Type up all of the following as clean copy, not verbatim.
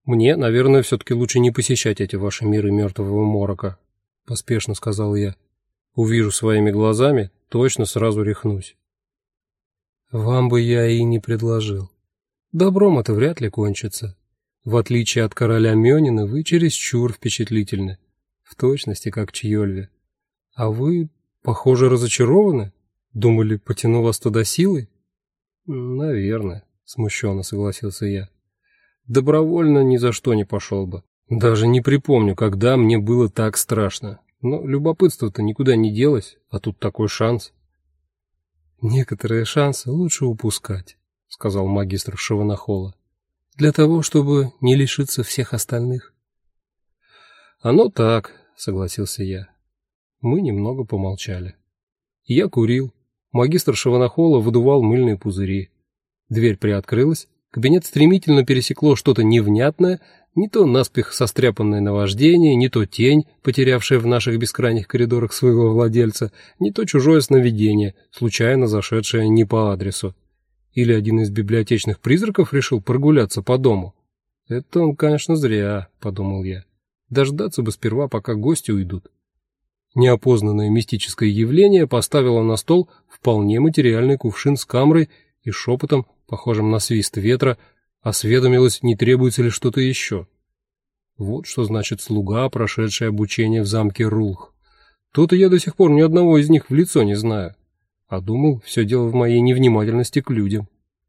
Мне, наверное, все-таки лучше не посещать эти ваши миры мертвого морока, поспешно сказал я. Увижу своими глазами, точно сразу рехнусь. Вам бы я и не предложил. Добром это вряд ли кончится. В отличие от короля Мёнина, вы чересчур впечатлительны, в точности как Чьёльви. А вы, похоже, разочарованы? Думали, потяну вас туда силой? Наверное, смущенно согласился я. Добровольно ни за что не пошел бы. Даже не припомню, когда мне было так страшно. Но любопытство-то никуда не делось, а тут такой шанс. Некоторые шансы лучше упускать, сказал магистр Шаванахола, для того, чтобы не лишиться всех остальных. Оно так, согласился я. Мы немного помолчали. Я курил. Магистр Шаванахола выдувал мыльные пузыри. Дверь приоткрылась. Кабинет стремительно пересекло что-то невнятное, не то наспех состряпанное наваждение, не то тень, потерявшая в наших бескрайних коридорах своего владельца, не то чужое сновидение, случайно зашедшее не по адресу. Или один из библиотечных призраков решил прогуляться по дому. Это он, конечно, зря, подумал я. Дождаться бы сперва, пока гости уйдут. Неопознанное мистическое явление поставило на стол вполне материальный кувшин с камрой и шепотом, похожим на свист ветра, осведомилась, не требуется ли что-то еще. Вот что значит слуга, прошедший обучение в замке Рулх. То-то я до сих пор ни одного из них в лицо не знаю. А думал, все дело в моей невнимательности к людям.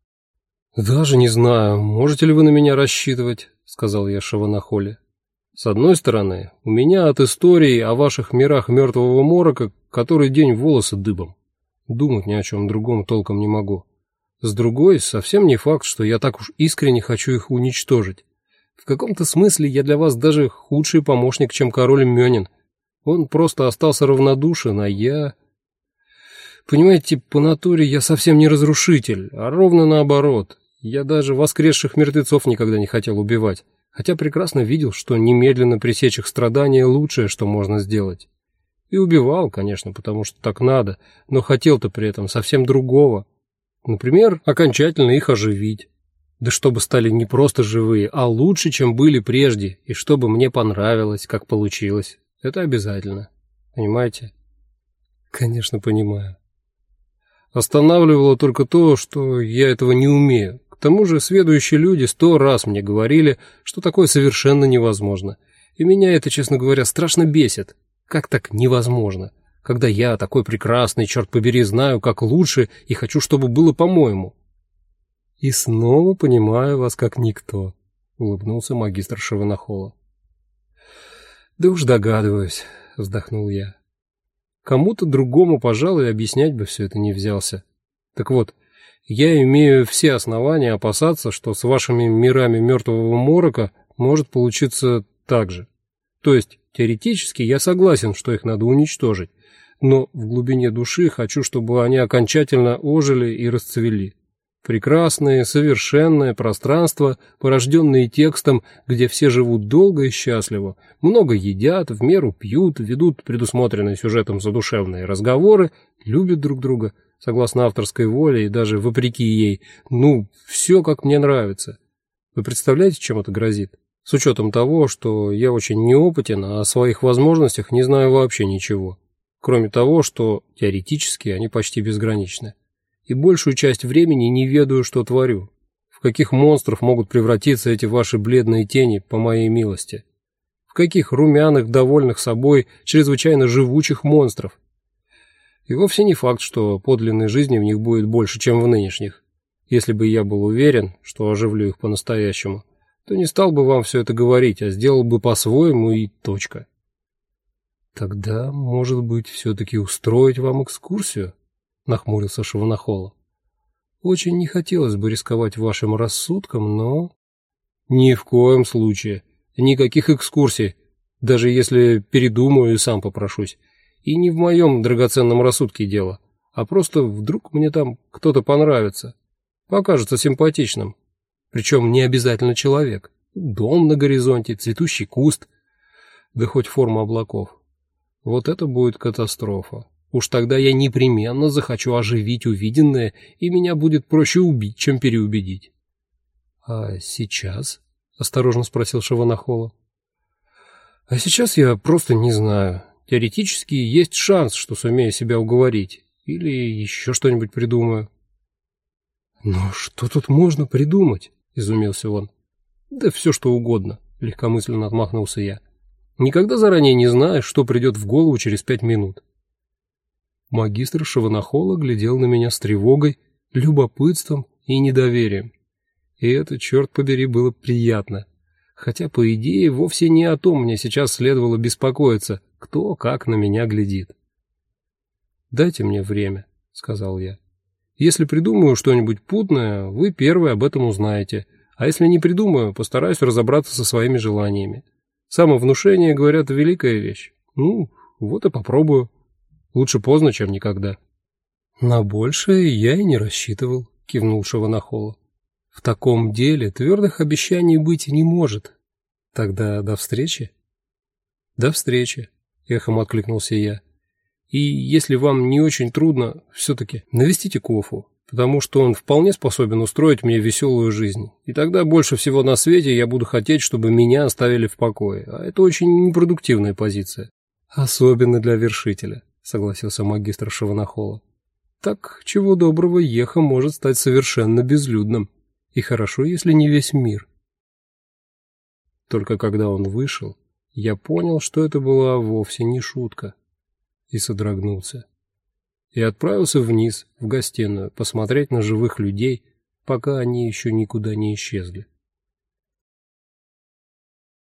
«Даже не знаю, можете ли вы на меня рассчитывать», — сказал я Шаванахоле. «С одной стороны, у меня от истории о ваших мирах мертвого морока который день волосы дыбом. Думать ни о чем другом толком не могу. С другой, совсем не факт, что я так уж искренне хочу их уничтожить. В каком-то смысле я для вас даже худший помощник, чем король Мёнин. Он просто остался равнодушен, а я... Понимаете, по натуре я совсем не разрушитель, а ровно наоборот. Я даже воскресших мертвецов никогда не хотел убивать, хотя прекрасно видел, что немедленно пресечь их страдания лучшее, что можно сделать. И убивал, конечно, потому что так надо, но хотел-то при этом совсем другого. Например, окончательно их оживить. Да чтобы стали не просто живые, а лучше, чем были прежде, и чтобы мне понравилось, как получилось. Это обязательно. Понимаете? Конечно, понимаю. Останавливало только то, что я этого не умею. К тому же сведущие люди 100 раз мне говорили, что такое совершенно невозможно. И меня это, честно говоря, страшно бесит. Как так невозможно? Когда я такой прекрасный, черт побери, знаю, как лучше, и хочу, чтобы было по-моему. И снова понимаю вас как никто, улыбнулся магистр Шаванахола. Да уж догадываюсь, вздохнул я. Кому-то другому, пожалуй, объяснять бы все это не взялся. Так вот, я имею все основания опасаться, что с вашими мирами мертвого морока может получиться так же. То есть, теоретически я согласен, что их надо уничтожить, но в глубине души хочу, чтобы они окончательно ожили и расцвели. Прекрасное, совершенное пространство, порожденное текстом, где все живут долго и счастливо, много едят, в меру пьют, ведут предусмотренные сюжетом задушевные разговоры, любят друг друга, согласно авторской воле и даже вопреки ей. Ну, все как мне нравится. Вы представляете, чем это грозит? С учетом того, что я очень неопытен, а о своих возможностях не знаю вообще ничего. Кроме того, что теоретически они почти безграничны. И большую часть времени не ведаю, что творю. В каких монстров могут превратиться эти ваши бледные тени по моей милости? В каких румяных, довольных собой, чрезвычайно живучих монстров? И вовсе не факт, что подлинной жизни в них будет больше, чем в нынешних. Если бы я был уверен, что оживлю их по-настоящему, то не стал бы вам все это говорить, а сделал бы по-своему и точка. Тогда, может быть, все-таки устроить вам экскурсию? Нахмурился Шаванахола. Очень не хотелось бы рисковать вашим рассудком, но... Ни в коем случае. Никаких экскурсий, даже если передумаю и сам попрошусь. И не в моем драгоценном рассудке дело, а просто вдруг мне там кто-то понравится, покажется симпатичным. Причем не обязательно человек. Дом на горизонте, цветущий куст, да хоть форма облаков. Вот это будет катастрофа. Уж тогда я непременно захочу оживить увиденное, и меня будет проще убить, чем переубедить. А сейчас? — осторожно спросил Шаванахола. «А сейчас я просто не знаю. Теоретически есть шанс, что сумею себя уговорить. Или еще что-нибудь придумаю». «Но что тут можно придумать?» — изумился он. «Да все, что угодно», — легкомысленно отмахнулся я. «Никогда заранее не знаешь, что придет в голову через 5 минут». Магистр Шаванахола глядел на меня с тревогой, любопытством и недоверием. И это, черт побери, было приятно. Хотя, по идее, вовсе не о том мне сейчас следовало беспокоиться, кто как на меня глядит. «Дайте мне время», — сказал я. «Если придумаю что-нибудь путное, вы первые об этом узнаете, а если не придумаю, постараюсь разобраться со своими желаниями. Самовнушение, говорят, великая вещь. Ну, вот и попробую. Лучше поздно, чем никогда». «На большее я и не рассчитывал», — кивнул Шаванахола. «В таком деле твердых обещаний быть не может. Тогда до встречи?» «До встречи», — эхом откликнулся я. «И если вам не очень трудно, все-таки навестите Кофу, потому что он вполне способен устроить мне веселую жизнь. И тогда больше всего на свете я буду хотеть, чтобы меня оставили в покое. А это очень непродуктивная позиция. Особенно для вершителя», — согласился магистр Шаванахола. «Так, чего доброго, Еха может стать совершенно безлюдным. И хорошо, если не весь мир». Только когда он вышел, я понял, что это была вовсе не шутка, и содрогнулся. И отправился вниз, в гостиную, посмотреть на живых людей, пока они еще никуда не исчезли.